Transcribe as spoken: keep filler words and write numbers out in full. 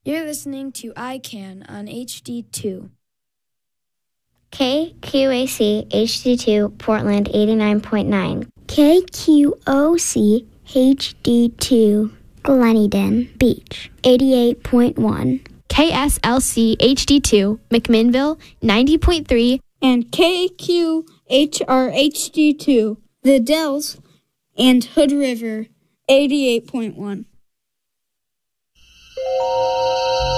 You're listening to I CAN on H D two. K Q A C H D two Portland eighty-nine point nine. K Q O C H D two Gleneden Beach eighty-eight point one. K S L C H D two McMinnville ninety point three. And K Q H R H D two The Dells and Hood River eighty-eight point one.